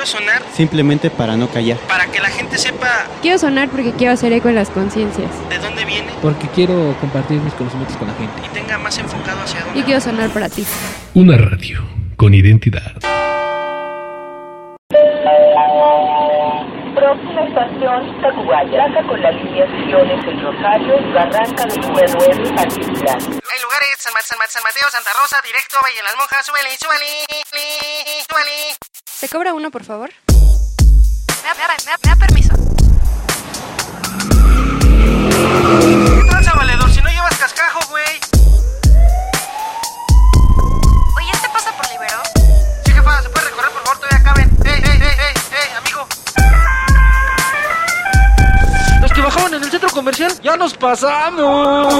quiero sonar simplemente para no callar. Para que la gente sepa. Quiero sonar porque quiero hacer eco en las conciencias. ¿De dónde viene? Porque quiero compartir mis conocimientos con la gente. Y tenga más enfocado hacia dónde. Y quiero sonar para ti. Una radio con identidad. Próxima estación, Tacubaya. Arranca con las líneas Siones, El Rosario, Barranca del Nuevo, Altiplán. Hay lugares, San Mateo, Santa Rosa, directo, Valle de las Monjas, súbele. ¿Se cobra uno, por favor? ¿Me da permiso? ¿Qué tranza, valedor? Si no llevas cascajo, güey. Oye, ¿este pasa por Libero? Sí, jefa, ¿se puede recorrer, por favor? Todavía caben. Amigo. Los que bajaban en el centro comercial, ya nos pasamos.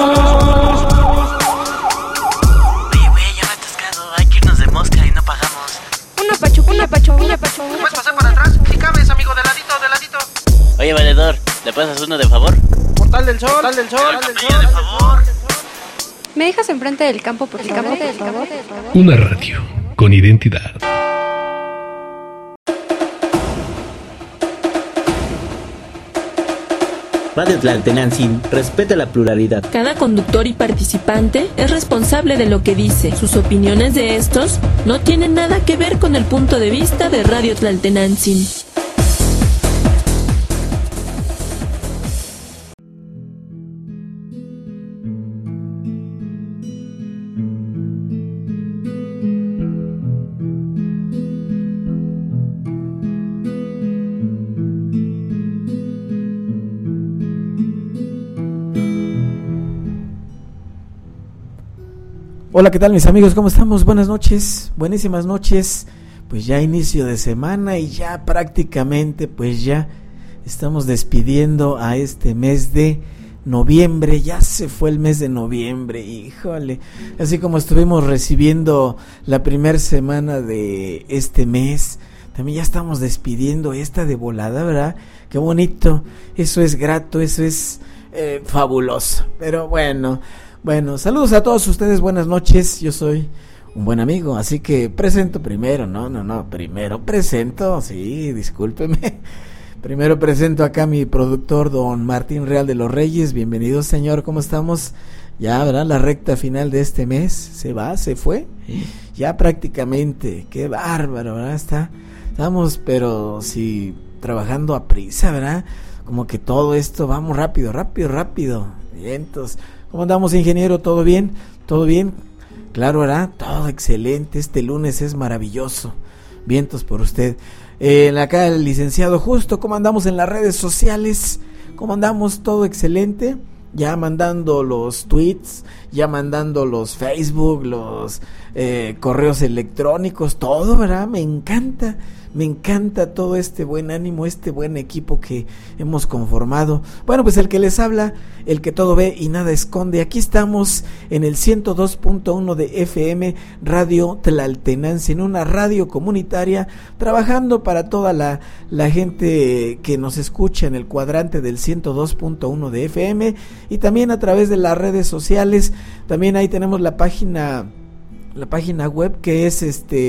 Oye, güey, ya me he atascado. Hay que irnos de mosca y no pagamos. Una pacho. ¿Puedes pasar para atrás? Sí cabes, amigo, de ladito. Oye, valedor, ¿le pasas uno de favor? Portal del Sol. De favor. ¿Me dejas enfrente del campo, por favor? Una radio con identidad. Radio Tlaltenantzin respeta la pluralidad. Cada conductor y participante es responsable de lo que dice. Sus opiniones de estos no tienen nada que ver con el punto de vista de Radio Tlaltenantzin. Hola, ¿qué tal mis amigos? ¿Cómo estamos? Buenas noches, buenísimas noches. Pues ya inicio de semana y ya prácticamente pues ya estamos despidiendo a este mes de noviembre. Ya se fue el mes de noviembre, híjole. Así como estuvimos recibiendo la primera semana de este mes, también ya estamos despidiendo esta de volada, ¿verdad? Qué bonito, eso es grato, eso es fabuloso. Pero bueno, saludos a todos ustedes, buenas noches. Yo soy un buen amigo, así que presento primero, primero presento, sí, discúlpeme. Primero presento acá a mi productor, don Martín Real de los Reyes. Bienvenido, señor, ¿cómo estamos? Ya, ¿verdad? La recta final de este mes, se fue, ya prácticamente, qué bárbaro, ¿verdad? Estamos, pero sí, trabajando a prisa, ¿verdad? Como que todo esto, vamos rápido. Vientos. ¿Cómo andamos, ingeniero? ¿Todo bien? ¿Todo bien? Claro, ¿verdad? Todo excelente. Este lunes es maravilloso. Vientos por usted. Acá el licenciado Justo. ¿Cómo andamos en las redes sociales? ¿Cómo andamos? ¿Todo excelente? Ya mandando los tweets, ya mandando los Facebook, los correos electrónicos, todo, ¿verdad? Me encanta todo este buen ánimo, este buen equipo que hemos conformado. Bueno, pues el que les habla, el que todo ve y nada esconde. Aquí estamos en el 102.1 de FM, Radio Tlaltenantzin, en una radio comunitaria, trabajando para toda la gente que nos escucha en el cuadrante del 102.1 de FM, y también a través de las redes sociales. También ahí tenemos la página web, que es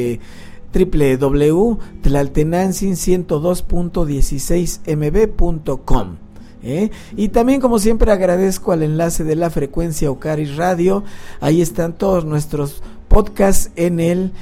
www.tlaltenantzin102.16mb.com. Y también, como siempre, agradezco al enlace de la frecuencia Ocaris Radio. Ahí están todos nuestros podcasts en el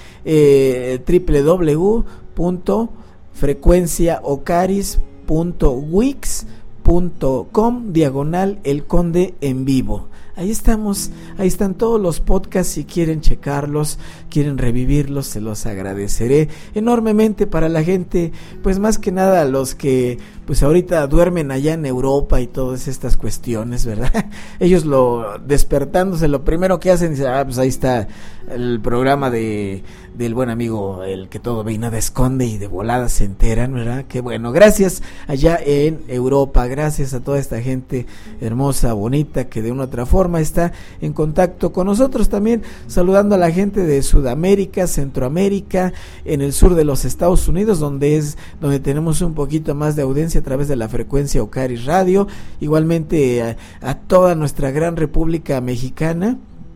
www.frecuenciaocaris.wix.com/El Conde en vivo. Ahí estamos, ahí están todos los podcasts. Si quieren checarlos, quieren revivirlos, se los agradeceré enormemente. Para la gente, pues más que nada los que pues ahorita duermen allá en Europa y todas estas cuestiones, ¿verdad? Ellos despertándose, lo primero que hacen es, pues ahí está el programa del buen amigo, el que todo ve y nada esconde, y de volada se enteran, ¿verdad? Qué bueno, gracias allá en Europa, gracias a toda esta gente hermosa, bonita, que de una u otra forma está en contacto con nosotros. También saludando a la gente de Sudamérica, Centroamérica, en el sur de los Estados Unidos, donde tenemos un poquito más de audiencia a través de la frecuencia Ocaris Radio. Igualmente a toda nuestra gran República Mexicana,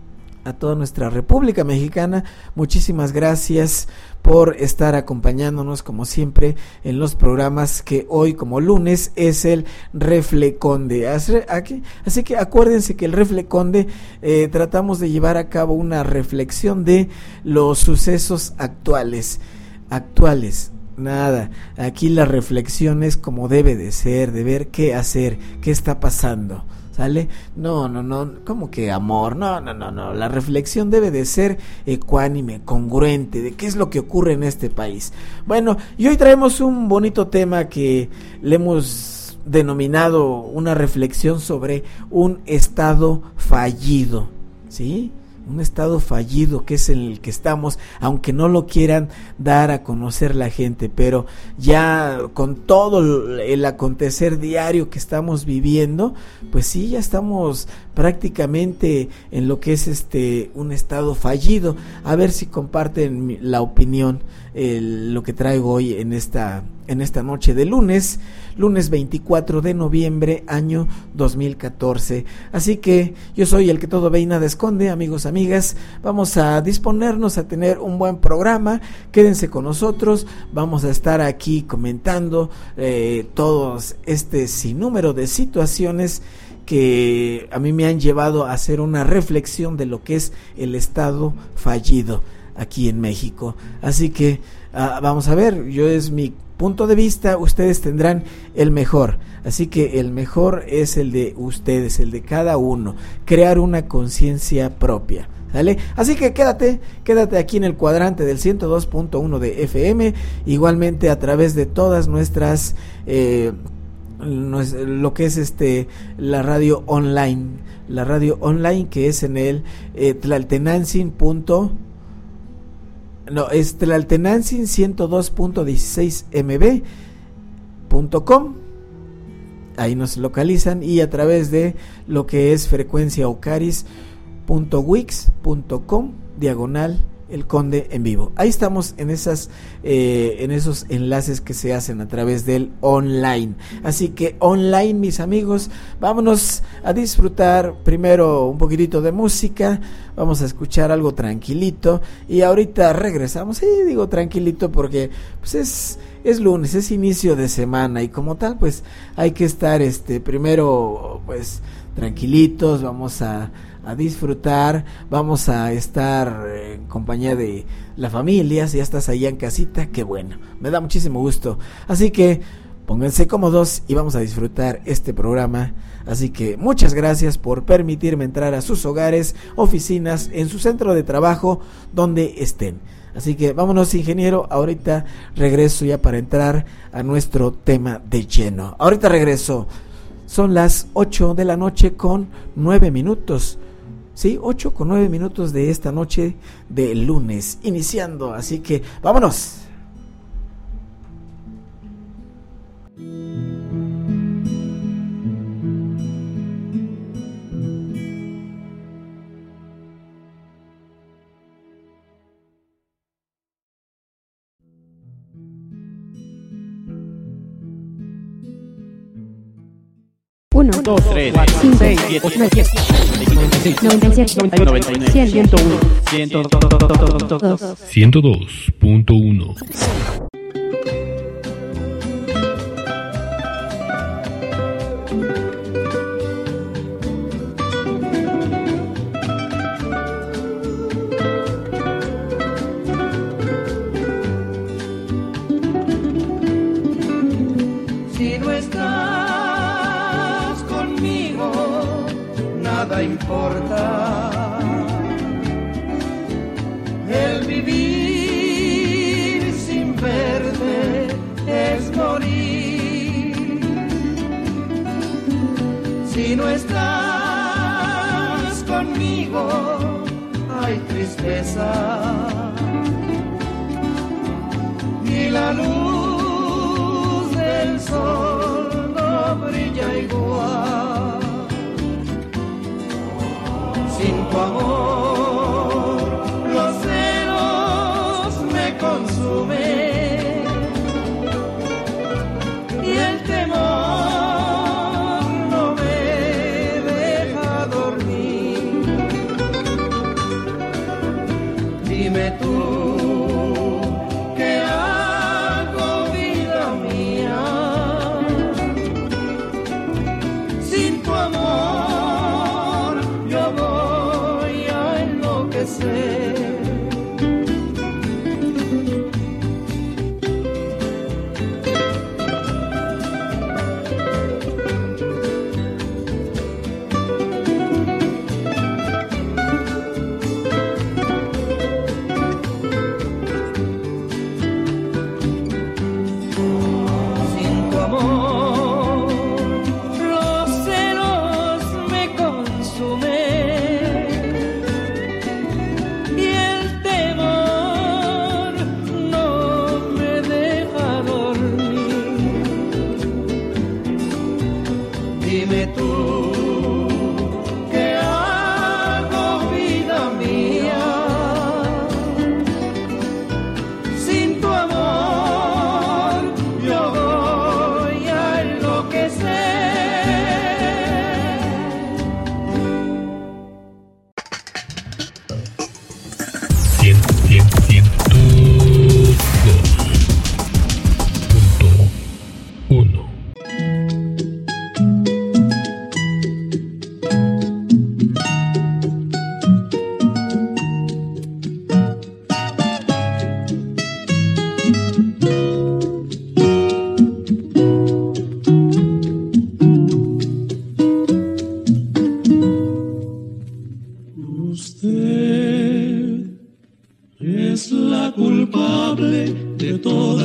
a toda nuestra República Mexicana. Muchísimas gracias por estar acompañándonos como siempre en los programas que hoy como lunes es el Refleconde. Así que acuérdense que el Refleconde tratamos de llevar a cabo una reflexión de los sucesos actuales. Nada, aquí la reflexión es como debe de ser, de ver qué hacer, qué está pasando. ¿Sale? No, ¿cómo que amor? No, la reflexión debe de ser ecuánime, congruente, de qué es lo que ocurre en este país. Bueno, y hoy traemos un bonito tema que le hemos denominado una reflexión sobre un estado fallido, ¿sí? Un estado fallido que es en el que estamos, aunque no lo quieran dar a conocer la gente, pero ya con todo el acontecer diario que estamos viviendo, pues sí, ya estamos prácticamente en lo que es un estado fallido. A ver si comparten la opinión, lo que traigo hoy en esta noche de lunes 24 de noviembre, año 2014. Así que yo soy el que todo ve y nada esconde, amigos, amigas. Vamos a disponernos a tener un buen programa. Quédense con nosotros. Vamos a estar aquí comentando todos sinnúmero de situaciones que a mí me han llevado a hacer una reflexión de lo que es el estado fallido aquí en México. Así que vamos a ver, es mi punto de vista, ustedes tendrán el mejor, así que el mejor es el de ustedes, el de cada uno, crear una conciencia propia, ¿sale? Así que quédate aquí en el cuadrante del 102.1 de FM, igualmente a través de todas nuestras lo que es la radio online que es en el Tlaltenantzin 102.16mb.com, ahí nos localizan, y a través de lo que es frecuenciaocaris.wix.com /El Conde en vivo. Ahí estamos en esos enlaces que se hacen a través del online. Así que online, mis amigos, vámonos a disfrutar primero un poquitito de música. Vamos a escuchar algo tranquilito y ahorita regresamos. Sí, digo tranquilito porque pues es lunes, es inicio de semana y como tal pues hay que estar primero pues tranquilitos. Vamos a disfrutar, vamos a estar en compañía de la familia. Si ya estás allá en casita, qué bueno, me da muchísimo gusto. Así que pónganse cómodos y vamos a disfrutar este programa. Así que muchas gracias por permitirme entrar a sus hogares, oficinas, en su centro de trabajo, donde estén. Así que vámonos, ingeniero, ahorita regreso ya para entrar a nuestro tema de lleno. Ahorita regreso. Son las 8 de la noche con 9 minutos. Sí, 8 con 9 minutos de esta noche de lunes, iniciando, así que vámonos. Uno, 2, 3, 5, 6, 7, 8, 9, 10, 96, 97, 91, 99, 101, 102.1. Si no estás conmigo, nada importa. El vivir sin verte es morir. Si no estás conmigo, hay tristeza. Y la luz del sol no brilla igual. Sin tu amor, los celos me consumen y el temor no me deja dormir.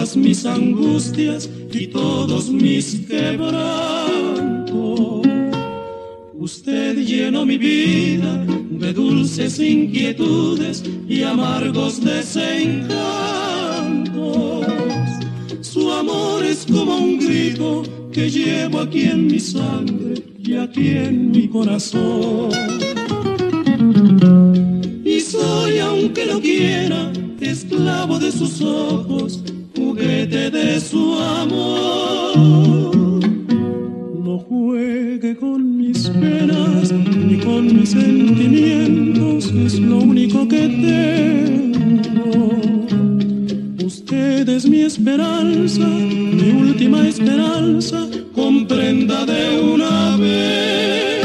todas mis angustias y todos mis quebrantos. Usted llenó mi vida de dulces inquietudes y amargos desencantos. Su amor es como un grito que llevo aquí en mi sangre y aquí en mi corazón. Y soy, aunque no quiera, esclavo de sus ojos, juguete de su amor. No juegue con mis penas ni con mis sentimientos, es lo único que tengo. Usted es mi esperanza, mi última esperanza, comprenda de una vez.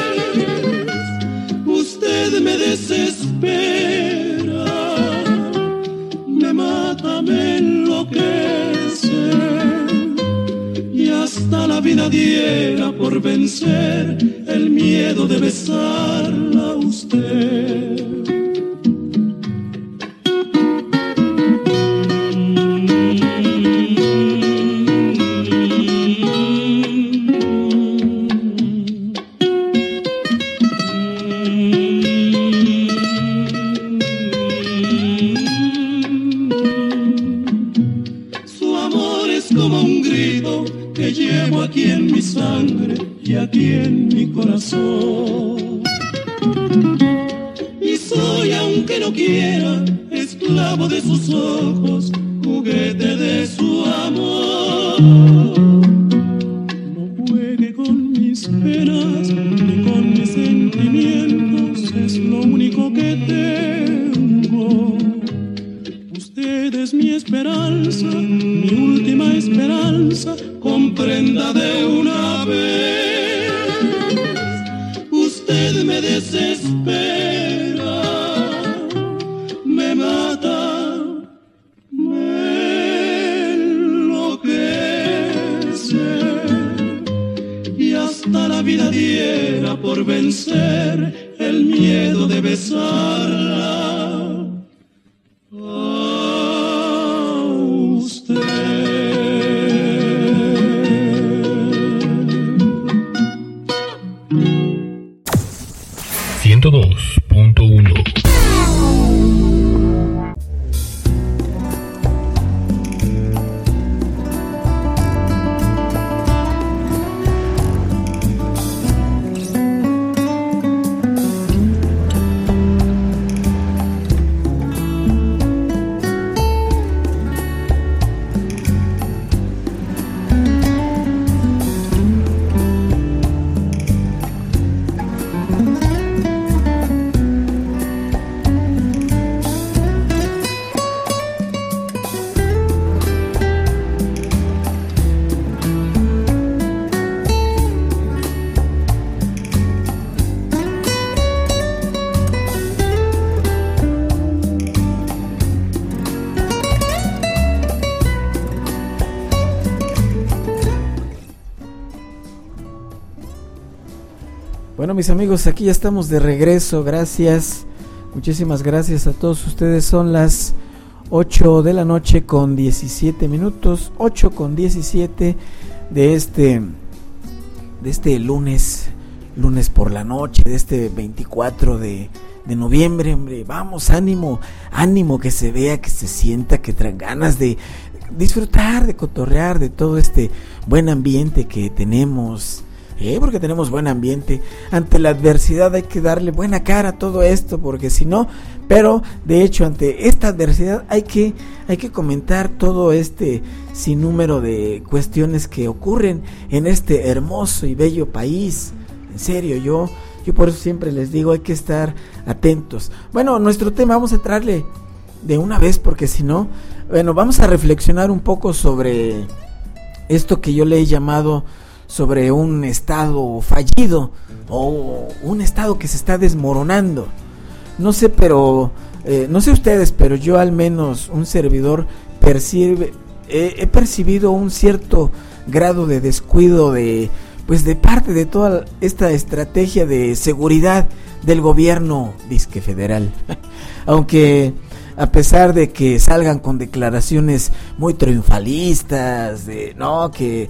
Usted me desespera, me mata, me enloquece, y hasta la vida diera por vencer el miedo de besarla a usted. Llevo aquí en mi sangre y aquí en mi corazón. Y soy, aunque no quiera, esclavo de sus ojos, juguete de su amor. No juegue con mis penas ni con mis sentimientos, es lo único que tengo. Usted es mi esperanza, mi última esperanza, comprenda de una vez. Usted me desespera, me mata, me enloquece, y hasta la vida diera por vencer el miedo de besarla a usted. 102.1. Bueno, mis amigos, aquí ya estamos de regreso. Gracias, muchísimas gracias a todos ustedes. Son las 8 de la noche con 17 minutos, 8 con 17 de este lunes por la noche, de este 24 de noviembre. Hombre, vamos, ánimo, que se vea, que se sienta, que traen ganas de disfrutar, de cotorrear, de todo este buen ambiente que tenemos. Porque tenemos buen ambiente. Ante la adversidad hay que darle buena cara a todo esto, porque si no, pero de hecho ante esta adversidad hay que comentar todo este sinnúmero de cuestiones que ocurren en este hermoso y bello país. En serio, yo por eso siempre les digo, hay que estar atentos. Bueno, nuestro tema vamos a entrarle de una vez, porque si no, bueno, vamos a reflexionar un poco sobre esto que yo le he llamado sobre un estado fallido o un estado que se está desmoronando. No sé, pero no sé ustedes, pero yo al menos, un servidor, he percibido un cierto grado de descuido de parte de toda esta estrategia de seguridad del gobierno disque federal. Aunque a pesar de que salgan con declaraciones muy triunfalistas, de no, que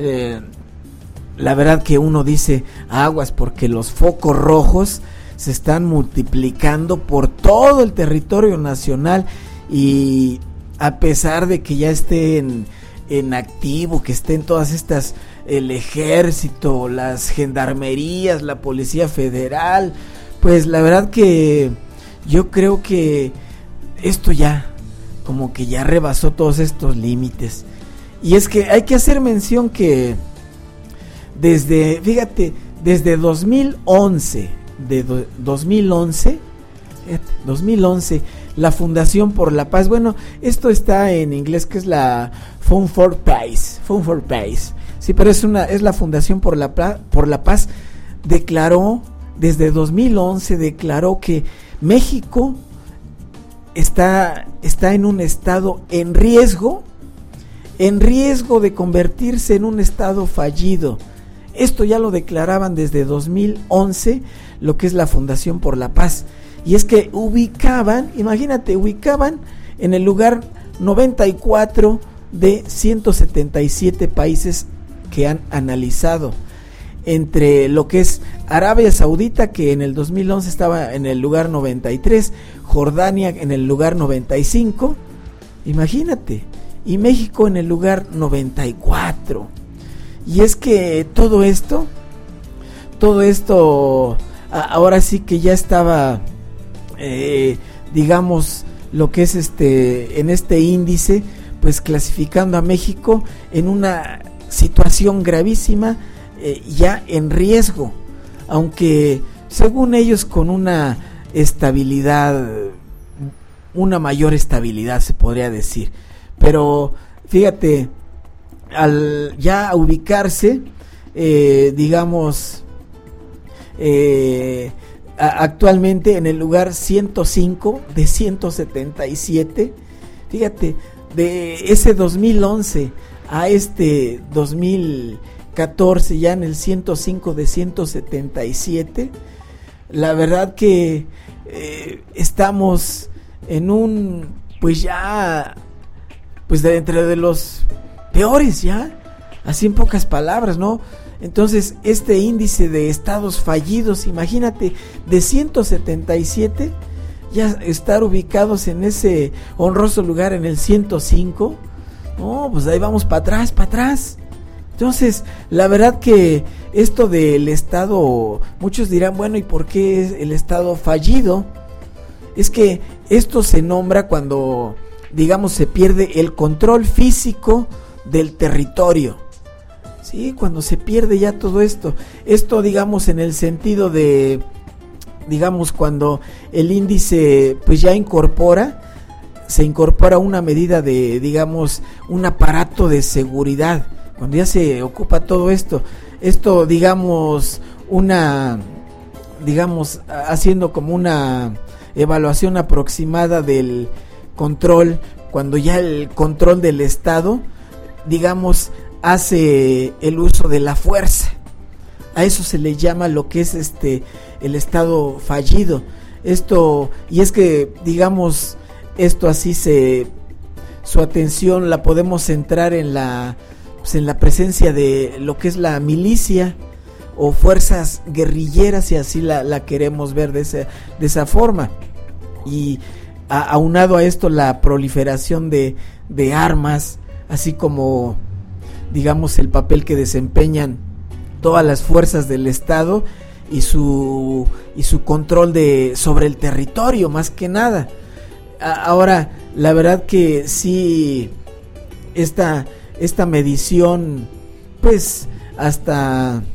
la verdad que uno dice aguas, porque los focos rojos se están multiplicando por todo el territorio nacional, y a pesar de que ya estén en activo, que estén todas estas, el ejército, las gendarmerías, la policía federal, pues la verdad que yo creo que esto ya como que ya rebasó todos estos límites. Y es que hay que hacer mención que desde 2011, de 2011, la Fundación por la Paz, bueno, esto está en inglés, que es la Fund for Peace, sí, pero es la Fundación por la Paz, declaró, desde 2011, declaró que México está en un estado en riesgo de convertirse en un estado fallido. Esto ya lo declaraban desde 2011, lo que es la Fundación por la Paz. Y es que ubicaban en el lugar 94 de 177 países que han analizado. Entre lo que es Arabia Saudita, que en el 2011 estaba en el lugar 93, Jordania en el lugar 95, imagínate, y México en el lugar 94. Y es que todo esto ahora sí que ya estaba, digamos, lo que es en este índice, pues clasificando a México en una situación gravísima, ya en riesgo, aunque según ellos con una estabilidad, una mayor estabilidad se podría decir. Pero fíjate, al ya ubicarse, digamos, actualmente en el lugar 105 de 177, fíjate, de ese 2011 a este 2014, ya en el 105 de 177, la verdad que estamos en un, pues ya, pues de entre de los peores, ya, así en pocas palabras, ¿no? Entonces, este índice de estados fallidos, imagínate, de 177, ya estar ubicados en ese honroso lugar en el 105, no, pues ahí vamos para atrás. Entonces, la verdad que esto del estado, muchos dirán, bueno, ¿y por qué es el estado fallido? Es que esto se nombra cuando, digamos, se pierde el control físico del territorio. Sí, cuando se pierde ya todo esto, digamos en el sentido de, digamos, cuando el índice pues ya se incorpora una medida de, digamos, un aparato de seguridad, cuando ya se ocupa todo esto, digamos, haciendo como una evaluación aproximada del control, cuando ya el control del Estado, digamos, hace el uso de la fuerza. A eso se le llama lo que es el estado fallido. Y es que, digamos, esto así su atención la podemos centrar en la presencia de lo que es la milicia o fuerzas guerrilleras, si así la queremos ver de esa forma. Y aunado a esto, la proliferación de armas, así como, digamos, el papel que desempeñan todas las fuerzas del Estado y su control sobre el territorio, más que nada. Ahora, la verdad que sí, esta medición, pues hasta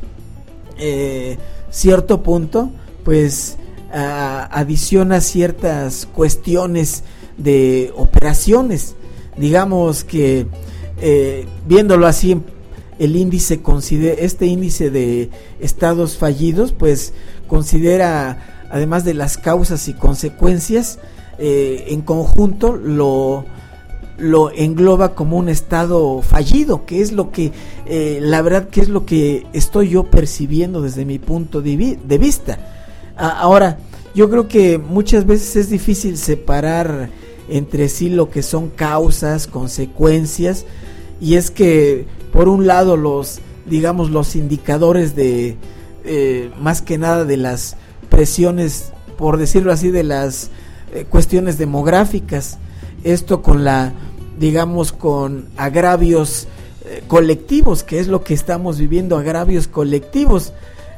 cierto punto, pues adiciona ciertas cuestiones de operaciones. Digamos que viéndolo así, este índice de estados fallidos, pues considera, además de las causas y consecuencias, en conjunto lo engloba como un estado fallido, que es lo que, la verdad que es lo que estoy yo percibiendo desde mi punto de vista. Ahora, yo creo que muchas veces es difícil separar entre sí lo que son causas, consecuencias, y es que por un lado los indicadores de más que nada de las presiones, por decirlo así, de las cuestiones demográficas, esto con con agravios colectivos, que es lo que estamos viviendo, agravios colectivos,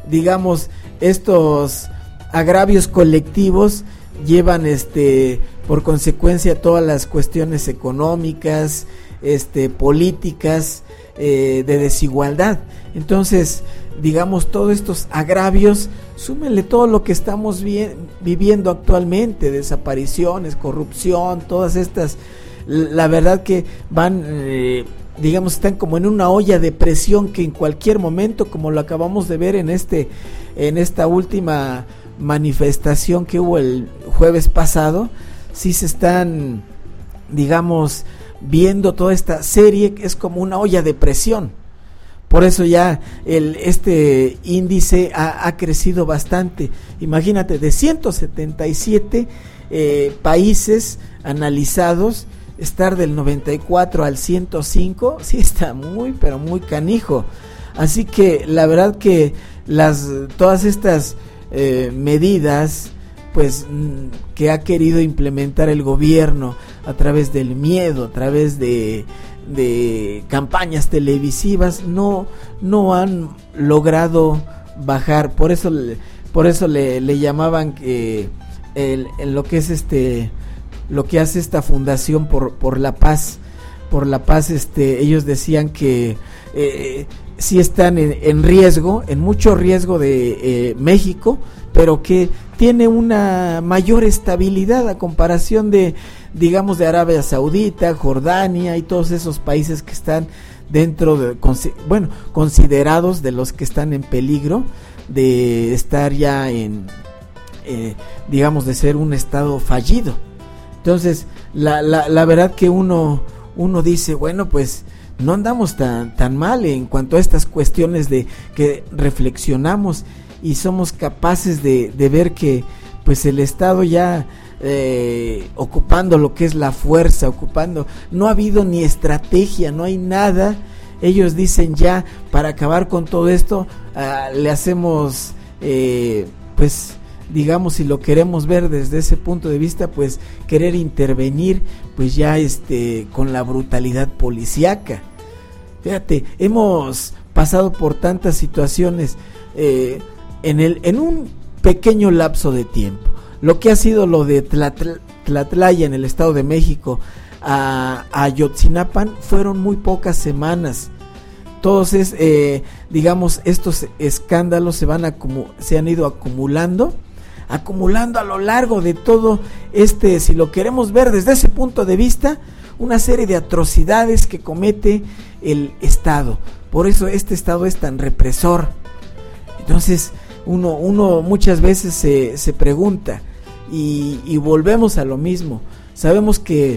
estos agravios colectivos llevan por consecuencia todas las cuestiones económicas, políticas, de desigualdad. Entonces, todos estos agravios, súmenle todo lo que estamos viviendo actualmente, desapariciones, corrupción, todas estas, la verdad que van, están como en una olla de presión que en cualquier momento, como lo acabamos de ver en esta última manifestación que hubo el jueves pasado, sí se están, viendo toda esta serie, que es como una olla de presión. Por eso ya este índice ha crecido bastante. Imagínate, de 177 países analizados, estar del 94 al 105, sí está muy, pero muy canijo. Así que la verdad que todas estas medidas, pues, que ha querido implementar el gobierno a través del miedo, a través de campañas televisivas, no han logrado bajar. Por eso le llamaban lo que es lo que hace esta fundación por la paz, ellos decían que sí están en riesgo, en mucho riesgo de México, pero que tiene una mayor estabilidad a comparación de Arabia Saudita, Jordania y todos esos países que están considerados de los que están en peligro de estar ya de ser un estado fallido. Entonces, la verdad que uno dice, bueno, pues no andamos tan mal en cuanto a estas cuestiones de que reflexionamos y somos capaces de ver que pues el Estado ya ocupando lo que es la fuerza, no ha habido ni estrategia, no hay nada. Ellos dicen ya, para acabar con todo esto, le hacemos si lo queremos ver desde ese punto de vista, pues querer intervenir pues ya con la brutalidad policíaca. Fíjate, hemos pasado por tantas situaciones en un pequeño lapso de tiempo. Lo que ha sido lo de Tlatlaya en el Estado de México a Ayotzinapan fueron muy pocas semanas. Entonces, estos escándalos se han ido acumulando a lo largo de todo si lo queremos ver desde ese punto de vista, una serie de atrocidades que comete el Estado. Por eso este Estado es tan represor. Entonces, uno muchas veces se pregunta, y volvemos a lo mismo. Sabemos que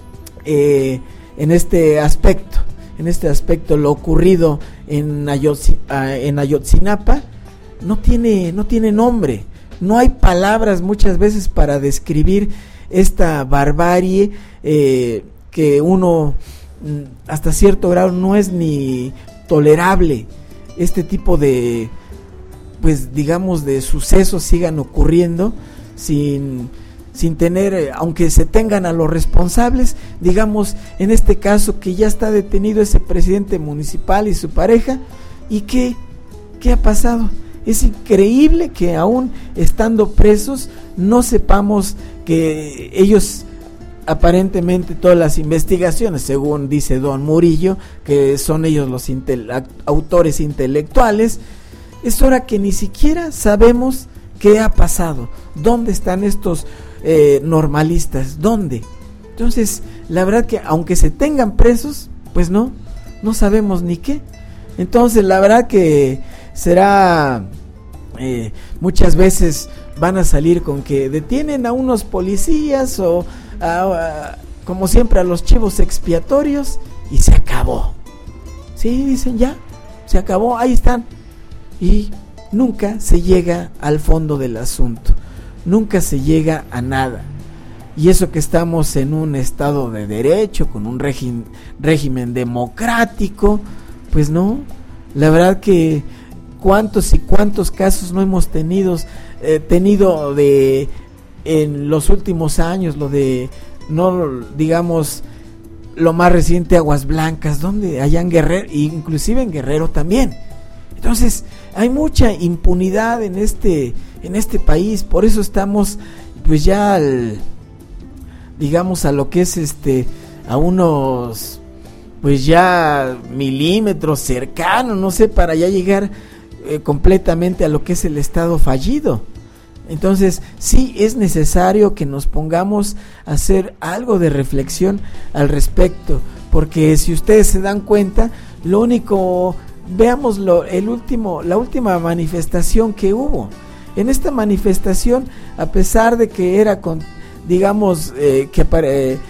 en este aspecto lo ocurrido en Ayotzinapa no tiene nombre. No hay palabras muchas veces para describir esta barbarie que uno hasta cierto grado no es ni tolerable. Este tipo de de sucesos sigan ocurriendo sin tener, aunque se tengan a los responsables, en este caso que ya está detenido ese presidente municipal y su pareja. ¿Y qué ha pasado? Es increíble que aún estando presos no sepamos que ellos, aparentemente todas las investigaciones, según dice don Murillo, que son ellos los autores intelectuales, es hora que ni siquiera sabemos qué ha pasado, dónde están estos normalistas, dónde. Entonces, la verdad que aunque se tengan presos, pues no sabemos ni qué. Entonces, la verdad que será, muchas veces van a salir con que detienen a unos policías o como siempre a los chivos expiatorios y se acabó. Sí, dicen ya, se acabó, ahí están. Y nunca se llega al fondo del asunto, nunca se llega a nada. y eso que estamos en un estado de derecho, con un régimen democrático, pues no, la verdad que cuántos y cuántos casos no hemos tenido de en los últimos años, lo de, no digamos, lo más reciente, Aguas Blancas, donde allá en Guerrero, inclusive en Guerrero también. Entonces hay mucha impunidad en este país, por eso estamos pues ya digamos a lo que es a unos pues ya milímetros cercanos, no sé, para ya llegar completamente a lo que es el estado fallido. Entonces sí es necesario que nos pongamos a hacer algo de reflexión al respecto, porque si ustedes se dan cuenta, lo único, veamos la última manifestación que hubo. En esta manifestación, a pesar de que era con, digamos, que para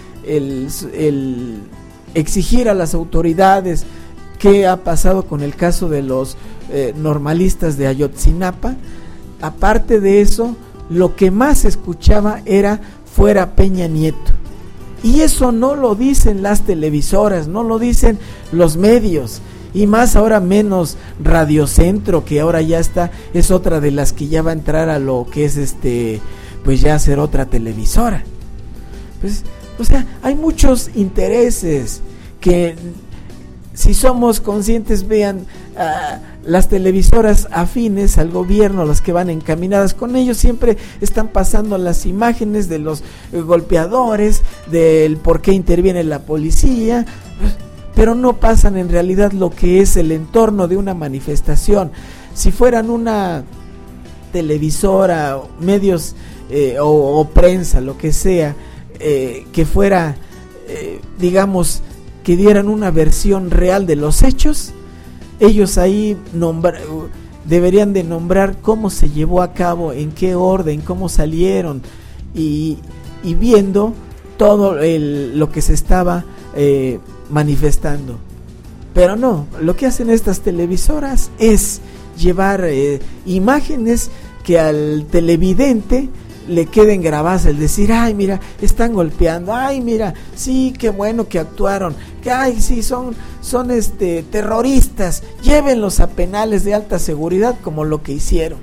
el exigir a las autoridades qué ha pasado con el caso de los normalistas de Ayotzinapa, aparte de eso, lo que más se escuchaba era fuera Peña Nieto. Y eso no lo dicen las televisoras, no lo dicen los medios, y más ahora menos Radio Centro, que ahora ya es otra de las que ya va a entrar a lo que es pues ya ser otra televisora. Pues, o sea, hay muchos intereses que, si somos conscientes, vean las televisoras afines al gobierno, las que van encaminadas con ellos, siempre están pasando las imágenes de los golpeadores, del por qué interviene la policía, pero no pasan en realidad lo que es el entorno de una manifestación. Si fueran una televisora, medios o prensa, lo que sea, que fuera, digamos, que dieran una versión real de los hechos, ellos ahí deberían de nombrar cómo se llevó a cabo, en qué orden, cómo salieron, y viendo todo lo que se estaba manifestando. Pero no, lo que hacen estas televisoras es llevar imágenes que al televidente le queden grabadas, el decir, ay mira, están golpeando, ay mira, sí, qué bueno que actuaron, que ay sí, son terroristas, llévenlos a penales de alta seguridad como lo que hicieron.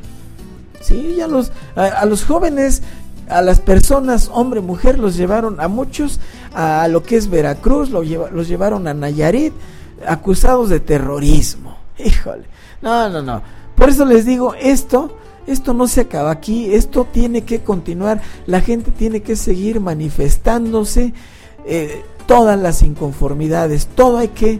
Sí, ya a los jóvenes, a las personas, hombre, mujer, los llevaron a muchos a lo que es Veracruz, los llevaron a Nayarit, acusados de terrorismo. Híjole, no, por eso les digo, esto no se acaba aquí, esto tiene que continuar, la gente tiene que seguir manifestándose, todas las inconformidades, todo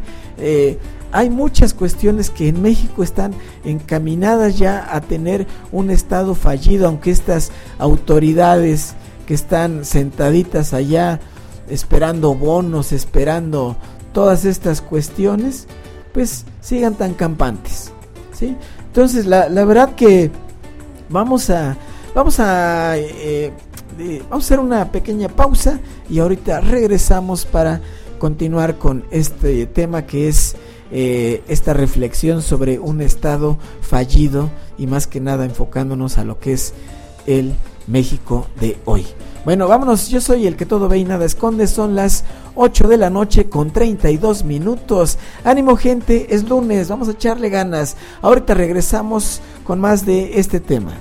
hay muchas cuestiones que en México están encaminadas ya a tener un estado fallido, aunque estas autoridades que están sentaditas allá esperando bonos, esperando todas estas cuestiones, pues sigan tan campantes, ¿sí? Entonces la verdad que vamos a hacer una pequeña pausa y ahorita regresamos para continuar con este tema que es esta reflexión sobre un estado fallido y más que nada enfocándonos a lo que es el México de hoy. Bueno, vámonos, yo soy el que todo ve y nada esconde, son las 8 de la noche con 32 minutos. Ánimo gente, es lunes, vamos a echarle ganas. Ahorita regresamos con más de este tema.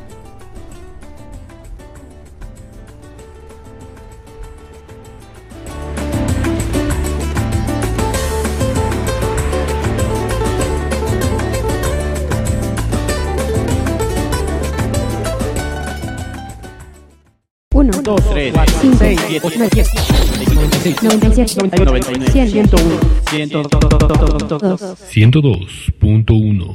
Uno, 2, 3, 4, 5, 6, 7, 8, 9, 10, 96, 97, 99, 100, 101, 102.1.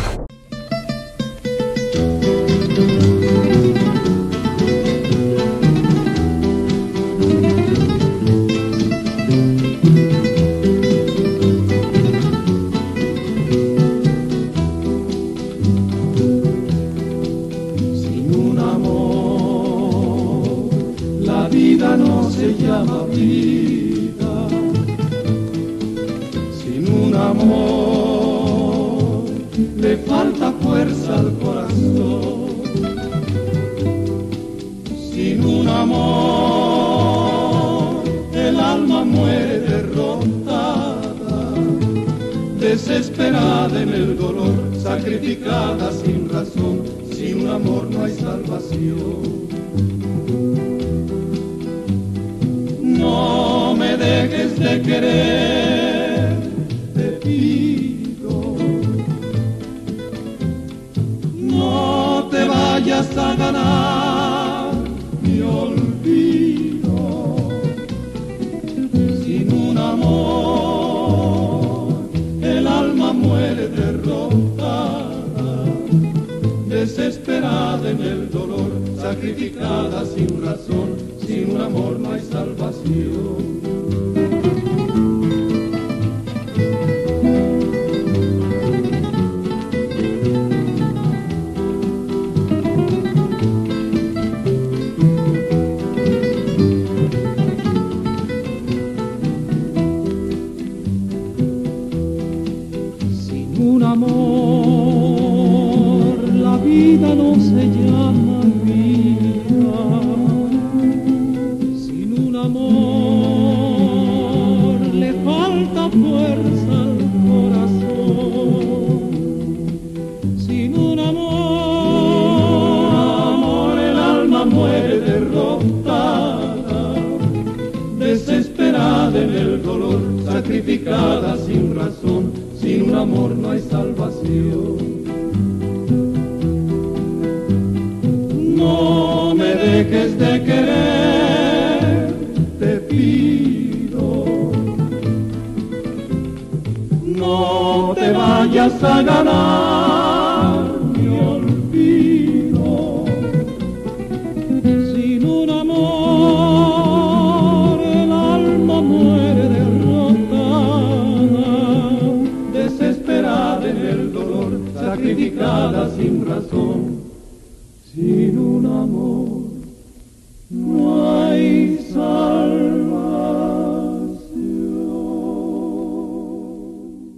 Le falta fuerza al corazón. Sin un amor desesperada en el dolor, sacrificada sin razón, sin un amor no hay salvación. No me dejes de querer, te pido. No te vayas a ganar mi olvido. Sin un amor el alma muere derrotada, desesperada en el dolor, sacrificada sin razón, sin un amor no hay salvación. Sin un amor la vida no se llama vida. Sin un amor le falta fuerza al corazón. Sin un amor el alma muere derrotada, desesperada en el dolor, sacrificada sin razón. Sin un amor no hay salvación. No me dejes de querer, te pido. No te vayas a ganar mi olvido. Sin un amor el alma muere derrotada, desesperada en el dolor, sacrificada sin razón. Sin un amor no hay salvación.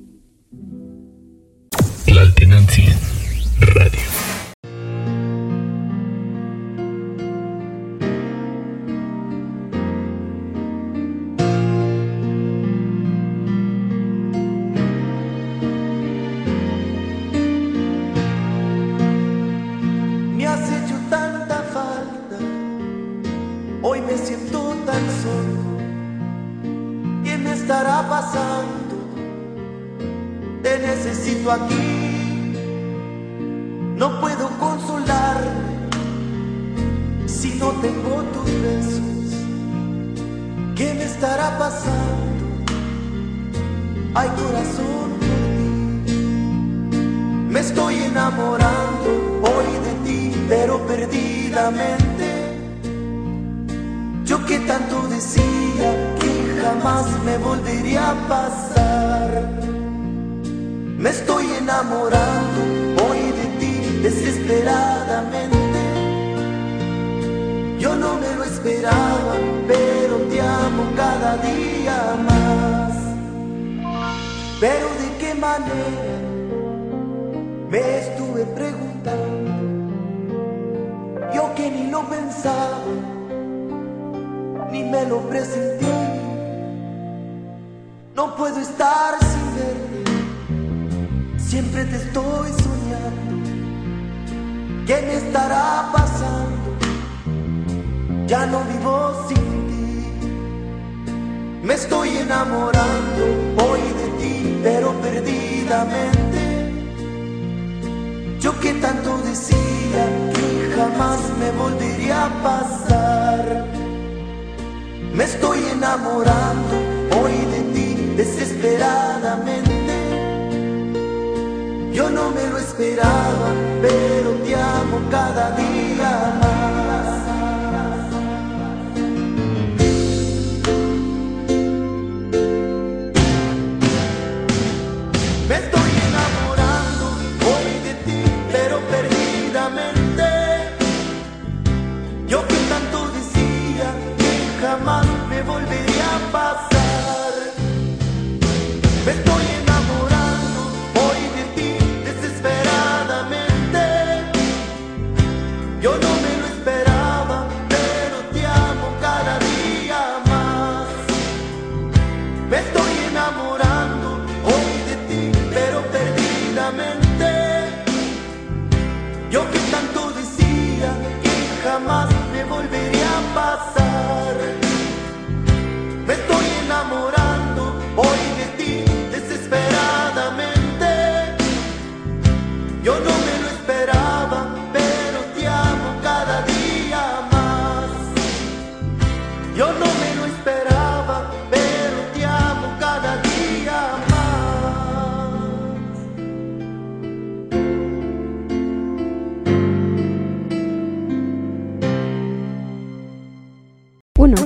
La Tenancia Radio. Me has hecho tanta falta, hoy me siento tan solo. ¿Qué me estará pasando? Te necesito aquí, no puedo consolarme si no tengo tus besos. ¿Qué me estará pasando? Ay, corazón, por ti me estoy enamorando hoy de ti, pero perdidamente. Yo que tanto decía que jamás me volvería a pasar. Me estoy enamorando hoy de ti desesperadamente. Yo no me lo esperaba, pero te amo cada día más. Pero de qué manera, me estuve preguntando. Yo que ni lo pensaba, ni me lo presentí. No puedo estar sin verte, siempre te estoy soñando. ¿Qué me estará pasando? Ya no vivo sin ti. Me estoy enamorando hoy de ti, pero perdidamente. Yo que tanto decía que jamás me volvería a pasar. Me estoy enamorando hoy de ti desesperadamente. Yo no me lo esperaba, pero te amo cada día más. Me estoy enamorando hoy de ti, pero perdidamente. Yo que tanto decía que jamás me volvería a pasar. Me estoy enamorando hoy de ti desesperadamente. Yo no me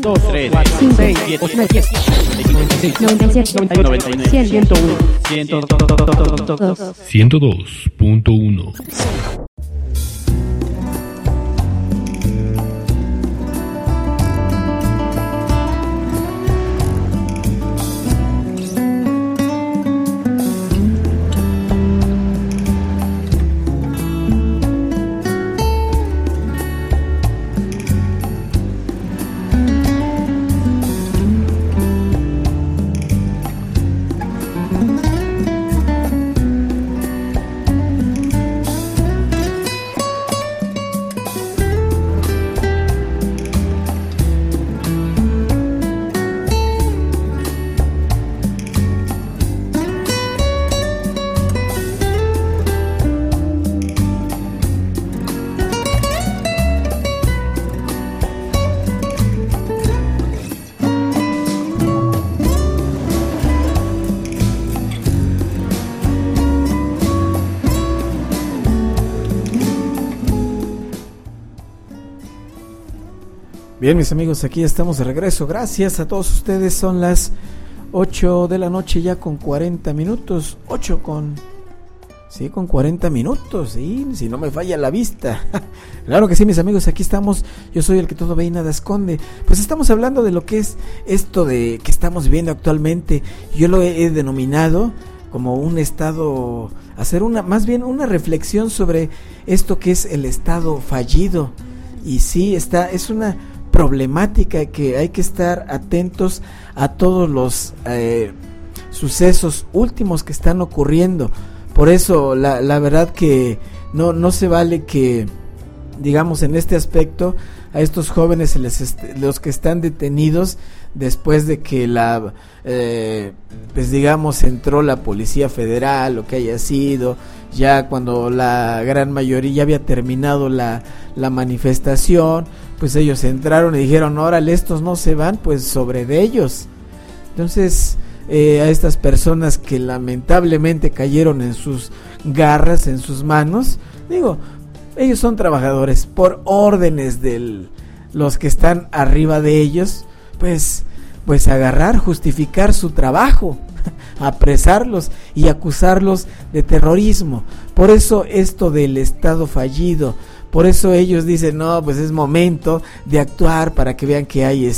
2, 3, 4, 5, 6, 7, 8, 9, 10, 96, 97, 99, 99, 100, 101, 102.1. Bien, mis amigos, aquí estamos de regreso. Gracias a todos ustedes. Son las 8 de la noche ya con 40 minutos. 8 con 40 minutos, ¿sí? Si no me falla la vista. Claro que sí, mis amigos, aquí estamos. Yo soy el que todo ve y nada esconde. Pues estamos hablando de lo que es esto de que estamos viviendo actualmente. Yo lo he denominado como un estado, más bien una reflexión sobre esto que es el estado fallido. Y sí, es una problemática que hay que estar atentos a todos los sucesos últimos que están ocurriendo. Por eso la verdad que no se vale que, digamos, en este aspecto a estos jóvenes los que están detenidos después de que pues digamos entró la Policía Federal o que haya sido, ya cuando la gran mayoría ya había terminado la manifestación, pues ellos entraron y dijeron, órale, estos no se van, pues sobre de ellos. Entonces a estas personas que lamentablemente cayeron en sus garras, en sus manos, digo, ellos son trabajadores por órdenes de los que están arriba de ellos, pues agarrar, justificar su trabajo, apresarlos y acusarlos de terrorismo. Por eso esto del estado fallido, por eso ellos dicen, no, pues es momento de actuar para que vean que hay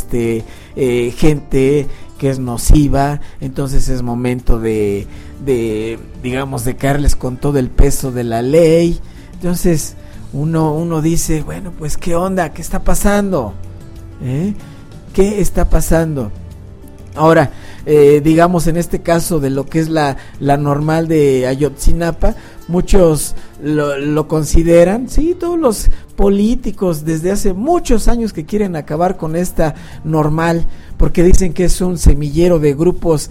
gente que es nociva, entonces es momento de digamos, de caerles con todo el peso de la ley. Entonces uno dice, bueno, pues ¿qué onda? ¿Qué está pasando? ¿Qué está pasando? Ahora, digamos, en este caso de lo que es la normal de Ayotzinapa, muchos lo consideran, sí, todos los políticos desde hace muchos años que quieren acabar con esta normal, porque dicen que es un semillero de grupos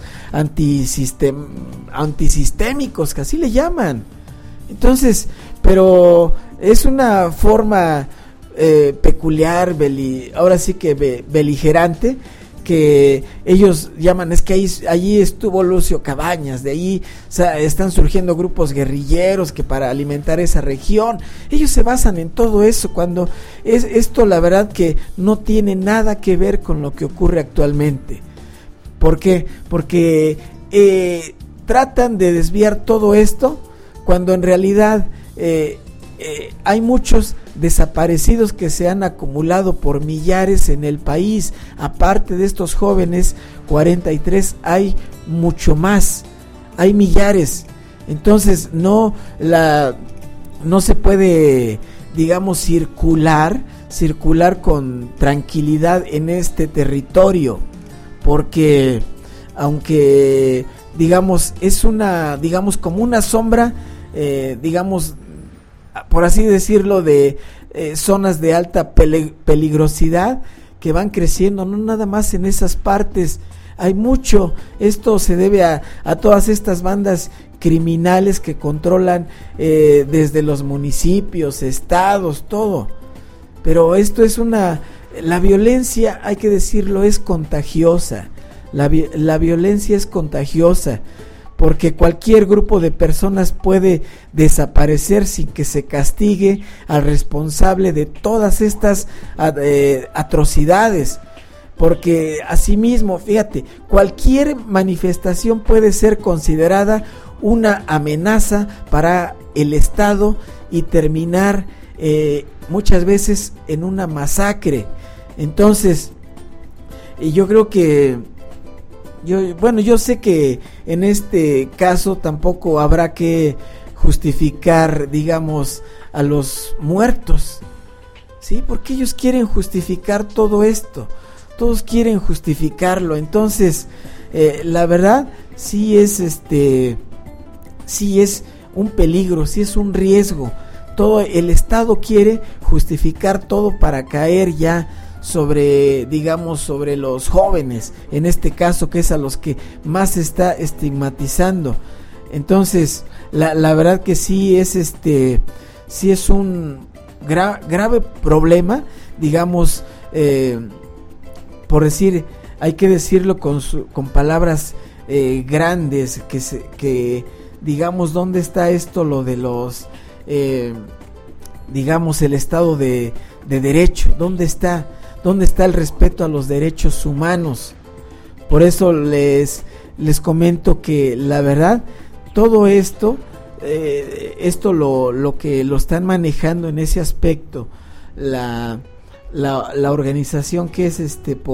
antisistémicos, que así le llaman. Entonces, pero es una forma peculiar, ahora sí que beligerante, que ellos llaman, es que allí estuvo Lucio Cabañas, de ahí están surgiendo grupos guerrilleros que para alimentar esa región, ellos se basan en todo eso, cuando esto la verdad que no tiene nada que ver con lo que ocurre actualmente. ¿Por qué? Porque tratan de desviar todo esto, cuando en realidad hay muchos desaparecidos que se han acumulado por millares en el país. Aparte de estos jóvenes 43, hay mucho más, hay millares. Entonces no se puede, digamos, circular con tranquilidad en este territorio, porque aunque digamos es como una sombra, digamos, por así decirlo, de zonas de alta peligrosidad que van creciendo, no nada más en esas partes, hay mucho. Esto se debe a todas estas bandas criminales que controlan desde los municipios, estados, todo. Pero esto es la violencia, hay que decirlo, es contagiosa. La violencia es contagiosa, porque cualquier grupo de personas puede desaparecer sin que se castigue al responsable de todas estas atrocidades. porque asimismo, fíjate, cualquier manifestación puede ser considerada una amenaza para el Estado y terminar muchas veces en una masacre. Entonces, yo creo que yo sé que en este caso tampoco habrá que justificar, digamos, a los muertos, ¿sí? Porque ellos quieren justificar todo esto, todos quieren justificarlo. Entonces, la verdad, sí es un peligro, sí es un riesgo. Todo el Estado quiere justificar todo para caer ya sobre, digamos, sobre los jóvenes, en este caso, que es a los que más se está estigmatizando. Entonces, la verdad que sí es un grave problema, digamos, por decir, hay que decirlo con palabras grandes, que digamos, ¿dónde está esto, lo de los, digamos, el Estado de Derecho? ¿Dónde está el respeto a los derechos humanos? Por eso les comento que la verdad, todo esto lo que lo están manejando en ese aspecto, la organización que es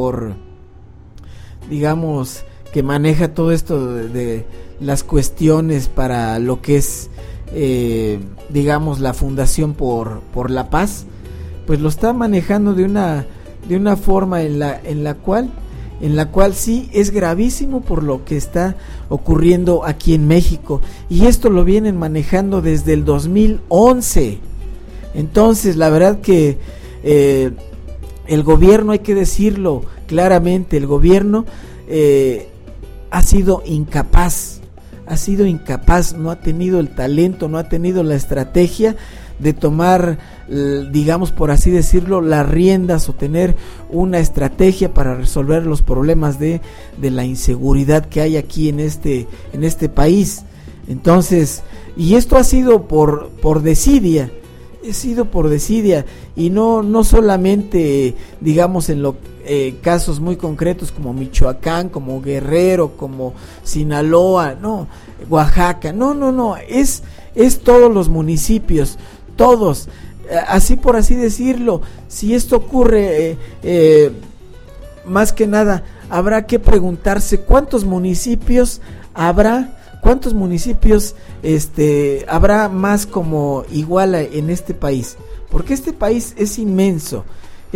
digamos, que maneja todo esto de las cuestiones para lo que es, digamos, la Fundación por la Paz, pues lo está manejando de una forma en la cual sí es gravísimo por lo que está ocurriendo aquí en México, y esto lo vienen manejando desde el 2011. Entonces, la verdad que el gobierno, hay que decirlo claramente, el gobierno ha sido incapaz, no ha tenido el talento, no ha tenido la estrategia de tomar, digamos, por así decirlo, las riendas, o tener una estrategia para resolver los problemas de la inseguridad que hay aquí en este país. Entonces, y esto ha sido por desidia, y no solamente, digamos, en casos muy concretos como Michoacán, como Guerrero, como Sinaloa, no, Oaxaca, no, es todos los municipios, todos, así por así decirlo. Si esto ocurre, más que nada habrá que preguntarse cuántos municipios habrá más como Iguala en este país, porque este país es inmenso,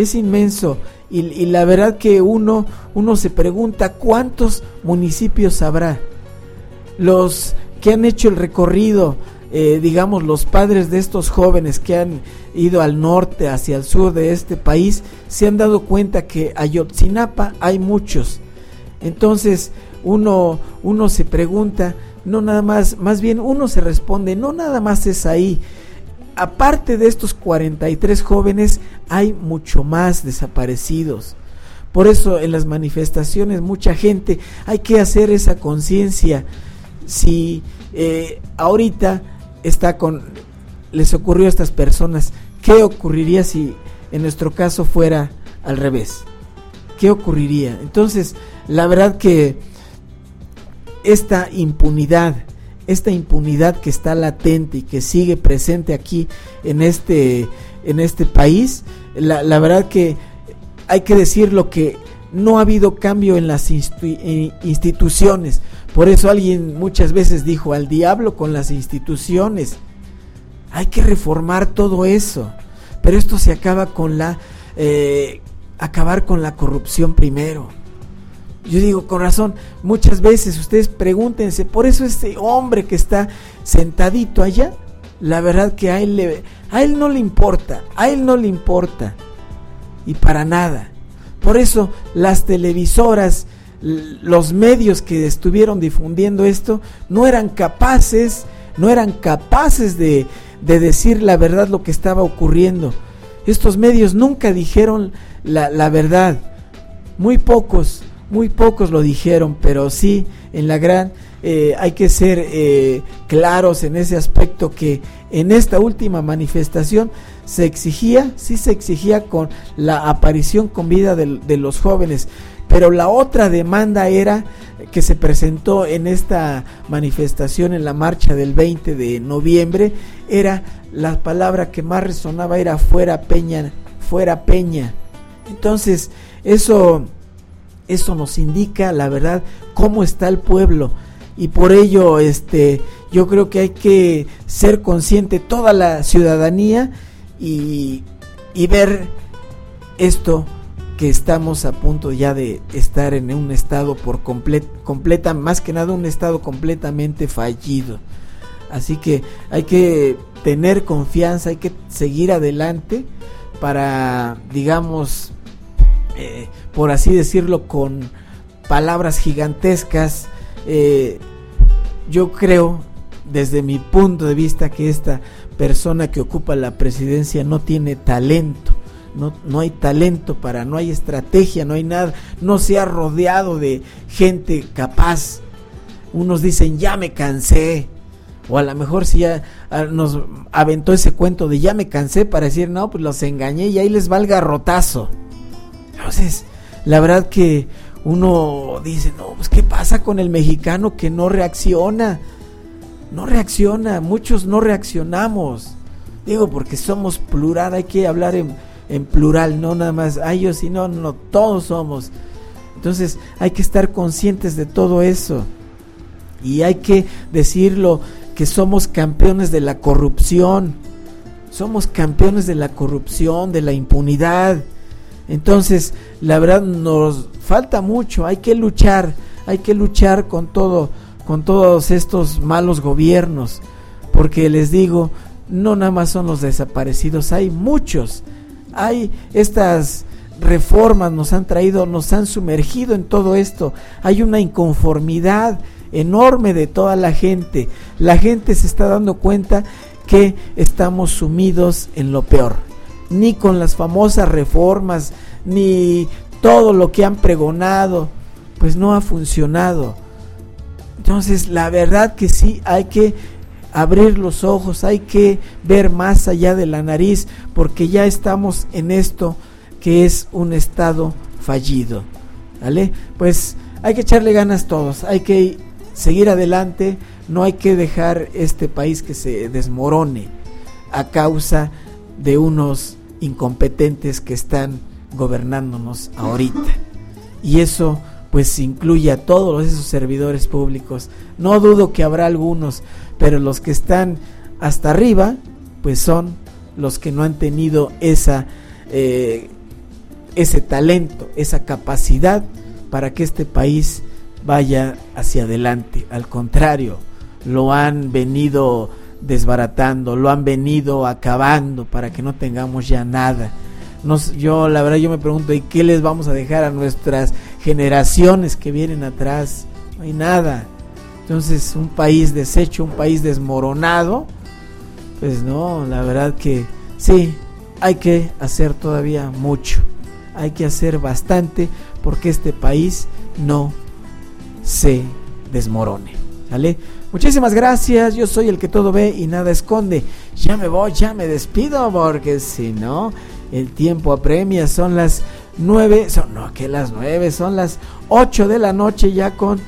y la verdad que uno se pregunta cuántos municipios habrá. Los que han hecho el recorrido, digamos, los padres de estos jóvenes que han ido al norte, hacia el sur de este país, se han dado cuenta que Ayotzinapa hay muchos. Entonces uno se pregunta, no nada más bien uno se responde, no nada más es ahí. Aparte de estos 43 jóvenes, hay mucho más desaparecidos. Por eso en las manifestaciones mucha gente, hay que hacer esa conciencia. Si ahorita les ocurrió a estas personas, ¿qué ocurriría si en nuestro caso fuera al revés? ¿Qué ocurriría? Entonces, la verdad que esta impunidad que está latente y que sigue presente aquí en este país, la verdad que hay que decirlo, que no ha habido cambio en las instituciones. Por eso alguien muchas veces dijo, al diablo con las instituciones. Hay que reformar todo eso, pero esto se acaba con acabar con la corrupción primero. Yo digo, con razón, muchas veces ustedes pregúntense, por eso este hombre que está sentadito allá, la verdad que a él no le importa, y para nada. Por eso las televisoras, los medios que estuvieron difundiendo esto, no eran capaces de decir la verdad, lo que estaba ocurriendo. Estos medios nunca dijeron la verdad, muy pocos lo dijeron, pero sí en la gran hay que ser claros en ese aspecto, que en esta última manifestación se exigía con la aparición con vida de los jóvenes, pero la otra demanda era que se presentó en esta manifestación, en la marcha del 20 de noviembre, era la palabra que más resonaba, era fuera Peña, fuera Peña. Entonces eso nos indica la verdad cómo está el pueblo, y por ello yo creo que hay que ser consciente toda la ciudadanía y ver esto, que estamos a punto ya de estar en un estado más que nada un estado completamente fallido. Así que hay que tener confianza, hay que seguir adelante para, digamos, por así decirlo, con palabras gigantescas, yo creo, desde mi punto de vista, que esta persona que ocupa la presidencia no tiene talento. No hay talento no hay estrategia, no hay nada, no se ha rodeado de gente capaz. Unos dicen ya me cansé, o a lo mejor si ya nos aventó ese cuento de ya me cansé para decir no, pues los engañé y ahí les va el garrotazo. Entonces, la verdad que uno dice, no, pues qué pasa con el mexicano que no reacciona, muchos no reaccionamos, digo, porque somos plural, hay que hablar en plural, no nada más ellos, sino no, todos somos. Entonces hay que estar conscientes de todo eso, y hay que decirlo, que somos campeones de la corrupción, de la impunidad. Entonces la verdad nos falta mucho, hay que luchar con todos estos malos gobiernos, porque les digo, no nada más son los desaparecidos, hay muchos. Hay estas reformas, nos han sumergido en todo esto. Hay una inconformidad enorme de toda la gente. La gente se está dando cuenta que estamos sumidos en lo peor. Ni con las famosas reformas, ni todo lo que han pregonado, pues no ha funcionado. Entonces, la verdad que sí, hay que abrir los ojos, hay que ver más allá de la nariz, porque ya estamos en esto que es un estado fallido, ¿vale? Pues hay que echarle ganas todos, hay que seguir adelante, no hay que dejar este país que se desmorone a causa de unos incompetentes que están gobernándonos ahorita, y eso pues incluye a todos esos servidores públicos. No dudo que habrá algunos, pero los que están hasta arriba pues son los que no han tenido ese talento, esa capacidad para que este país vaya hacia adelante. Al contrario, lo han venido desbaratando, lo han venido acabando para que no tengamos ya nada. Yo la verdad me pregunto, ¿y qué les vamos a dejar a nuestras generaciones que vienen atrás? No hay nada. Entonces, un país deshecho, un país desmoronado, pues no, la verdad que sí, hay que hacer todavía mucho, hay que hacer bastante porque este país no se desmorone, ¿vale? Muchísimas gracias, yo soy el que todo ve y nada esconde. Ya me voy, ya me despido, porque si no, el tiempo apremia. Son las 9, son las 8 de la noche ya con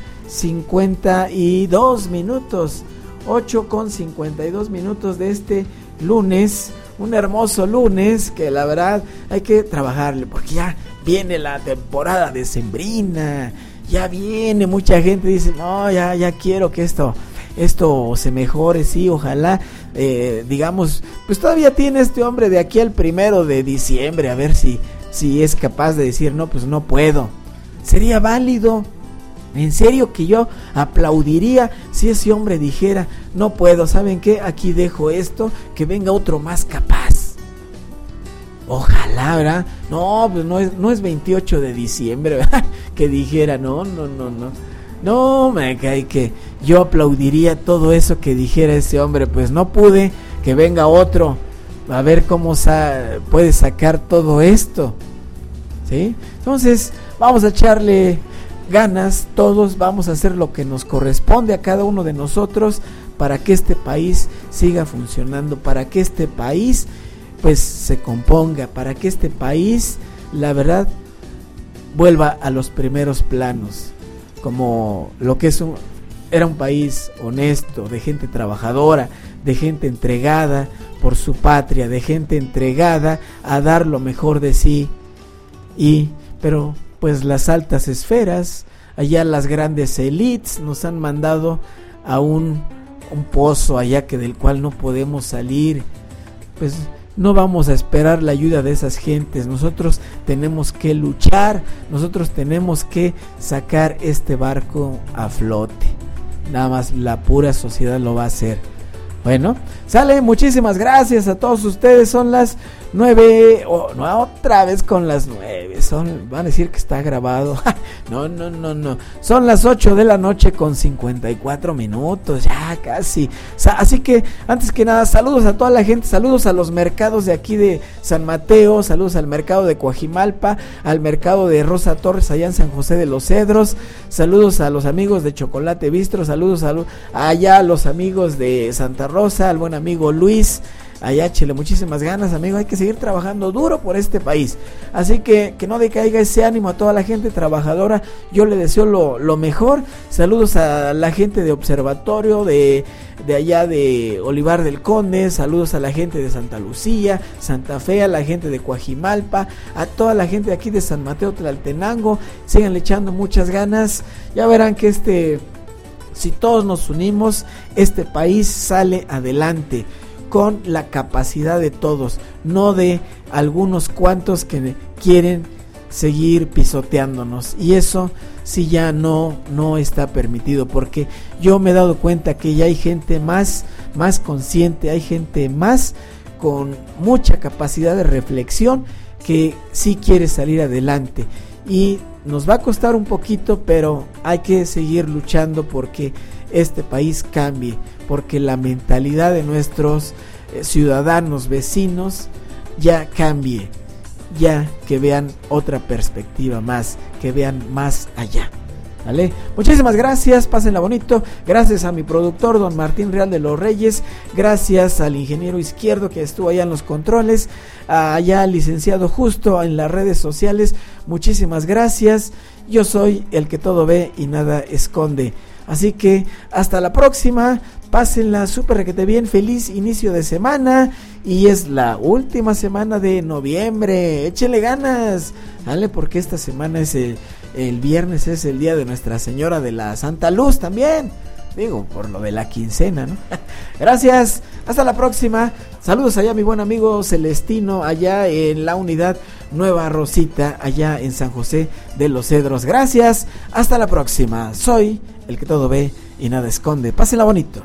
52 minutos, 8 con 52 minutos de este lunes, un hermoso lunes que la verdad hay que trabajarle, porque ya viene la temporada decembrina, ya viene, mucha gente dice, no, ya quiero que esto se mejore, sí, ojalá, digamos, pues todavía tiene este hombre de aquí al 1 de diciembre, a ver si es capaz de decir, no, pues no puedo. Sería válido, en serio que yo aplaudiría si ese hombre dijera, no puedo, ¿saben qué? Aquí dejo esto, que venga otro más capaz. Ojalá, ¿verdad? No, pues no es 28 de diciembre, ¿verdad? Que dijera, no, me cae que yo aplaudiría todo eso que dijera ese hombre, pues no pude, que venga otro, a ver cómo puede sacar todo esto, ¿sí? Entonces, vamos a echarle ganas, todos vamos a hacer lo que nos corresponde a cada uno de nosotros para que este país siga funcionando, para que este país pues se componga, para que este país, la verdad, vuelva a los primeros planos, como lo que era un país honesto, de gente trabajadora, de gente entregada por su patria, de gente entregada a dar lo mejor de sí. Pero pues las altas esferas, allá las grandes élites nos han mandado a un pozo allá que del cual no podemos salir. Pues no vamos a esperar la ayuda de esas gentes, nosotros tenemos que luchar, nosotros tenemos que sacar este barco a flote. Nada más la pura sociedad lo va a hacer. Bueno, sale, muchísimas gracias a todos ustedes. Son las 9, no, otra vez con las 9, van a decir que está grabado. No, son las 8 de la noche con 54 minutos, ya casi. Así que, antes que nada, saludos a toda la gente, saludos a los mercados de aquí de San Mateo, saludos al mercado de Coajimalpa, al mercado de Rosa Torres allá en San José de los Cedros, saludos a los amigos de Chocolate Bistro, saludos allá a los amigos de Santa Rosa, al buen amigo Luis. Allá, chile, muchísimas ganas, amigo. Hay que seguir trabajando duro por este país. Así que no decaiga ese ánimo a toda la gente trabajadora. Yo le deseo lo mejor. Saludos a la gente de Observatorio, de allá de Olivar del Conde. Saludos a la gente de Santa Lucía, Santa Fe, a la gente de Coajimalpa, a toda la gente de aquí de San Mateo Tlaltenango. Síganle echando muchas ganas. Ya verán que si todos nos unimos, este país sale adelante, con la capacidad de todos, no de algunos cuantos que quieren seguir pisoteándonos. Y eso sí ya no está permitido, porque yo me he dado cuenta que ya hay gente más consciente, hay gente más con mucha capacidad de reflexión que sí quiere salir adelante. Y nos va a costar un poquito, pero hay que seguir luchando porque este país cambie, porque la mentalidad de nuestros ciudadanos vecinos ya cambie, ya que vean otra perspectiva más, que vean más allá. ¿Vale? Muchísimas gracias, pásenla bonito. Gracias a mi productor, don Martín Real de los Reyes. Gracias al ingeniero Izquierdo que estuvo allá en los controles, allá al licenciado Justo en las redes sociales. Muchísimas gracias. Yo soy el que todo ve y nada esconde. Así que hasta la próxima. Pásenla súper requete bien. Feliz inicio de semana. Y es la última semana de noviembre. Échenle ganas, ¿vale? Porque esta semana es el viernes, es el día de Nuestra Señora de la Santa Luz también. Digo, por lo de la quincena, ¿no? Gracias, hasta la próxima. Saludos allá a mi buen amigo Celestino, allá en la unidad Nueva Rosita, allá en San José de los Cedros. Gracias, hasta la próxima. Soy el que todo ve y nada esconde. Pásenla bonito.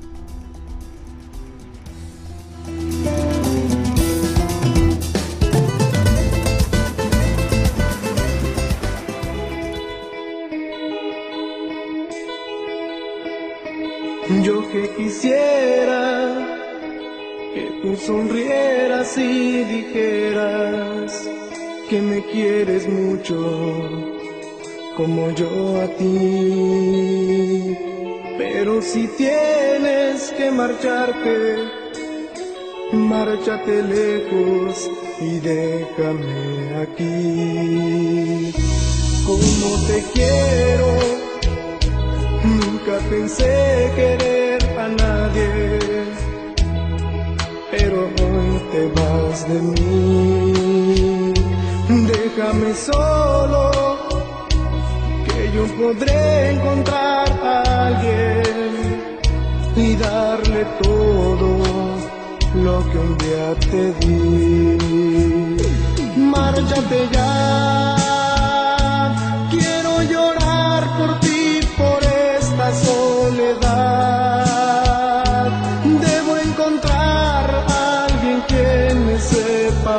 Yo que quisiera que tú sonrieras y dijeras que me quieres mucho como yo a ti. Pero si tienes que marcharte, márchate lejos y déjame aquí. Como te quiero, nunca pensé querer a nadie, pero hoy te vas de mí. Déjame solo, que yo podré encontrar a alguien y darle todo lo que un día te di. Márchate ya, quiero llorar por ti, por esta soledad. Debo encontrar a alguien que me sepa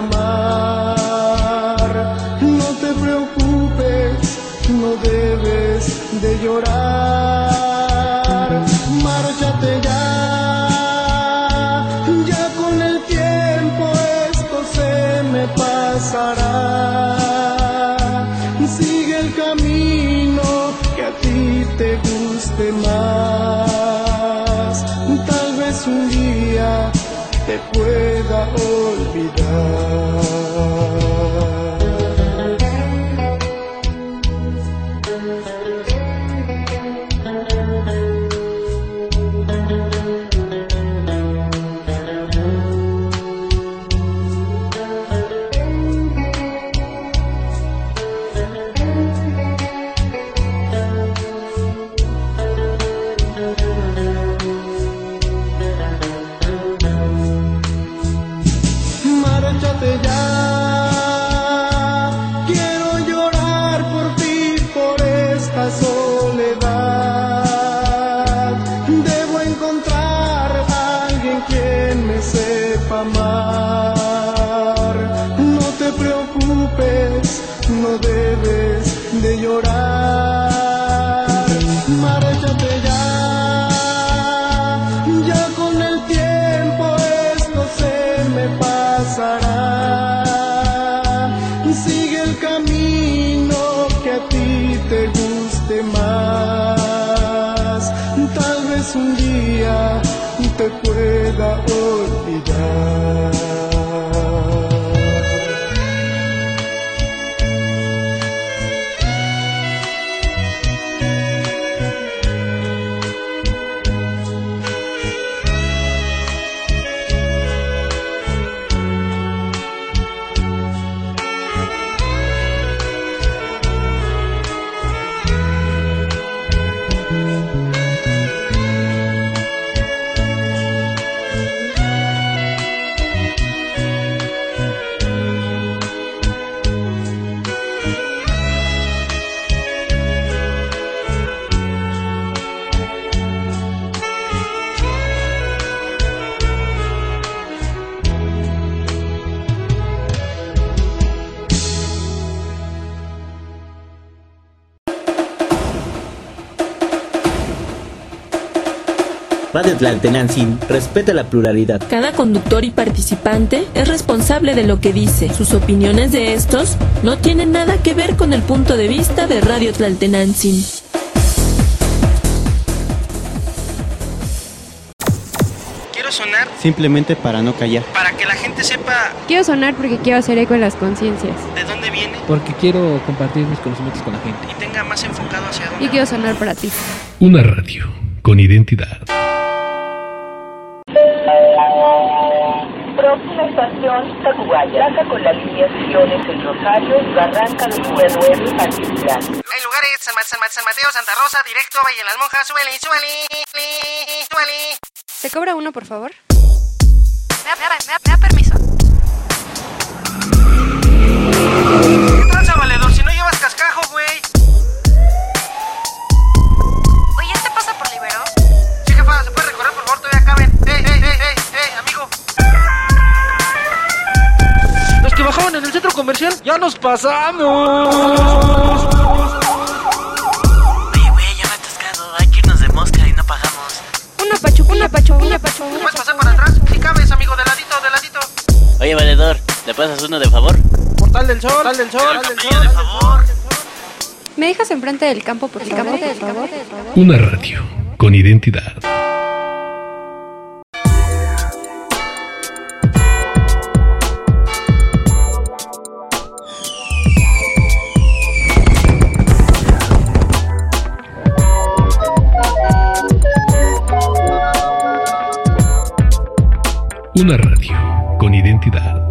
amar. No te preocupes, no debes de llorar. Márchate ya, ya con el tiempo esto se me pasará. Sigue el camino te pueda olvidar. Márchate ya, quiero llorar por ti, por esta soledad. Debo encontrar a alguien quien me sepa amar. No te preocupes, no debes de llorar. Márchate ya, ya con el tiempo esto se me pasará. Sigue el camino que a ti te guste más. Tal vez un día te pueda olvidar. Radio Tlaltenantzin respeta la pluralidad. Cada conductor y participante es responsable de lo que dice. Sus opiniones de estos no tienen nada que ver con el punto de vista de Radio Tlaltenantzin. Quiero sonar simplemente para no callar. Para que la gente sepa. Quiero sonar porque quiero hacer eco en las conciencias. ¿De dónde viene? Porque quiero compartir mis conocimientos con la gente. Y tenga más enfocado hacia dónde. Y quiero sonar para ti. Una radio con identidad. Próxima estación, Tacubaya. Pasa con las líneas Siones El Rosario, Barranca del Muelle, Altiplán. Hay lugares, San Mateo, Santa Rosa, directo, Valle de las Monjas, súbele. ¿Se cobra uno, por favor? ¿Me da permiso? ¿Qué tranza, valedor? Si no llevas cascajo, güey. Oye, ¿este pasa por Libero? Sí, jefa, ¿se puede recorrer, por favor? Todavía caben. Amigo. Los que bajaban en el centro comercial, ya nos pasamos. Oye, güey, ya me he atascado. Hay que irnos de mosca y no pagamos. Una pachu. ¿Puedes pasar para atrás? Si cabes, amigo, de ladito. Oye, valedor, ¿le pasas uno de favor? Portal del Sol. De favor. ¿Me dejas enfrente del campo, por favor? Una radio con identidad. Una radio con identidad.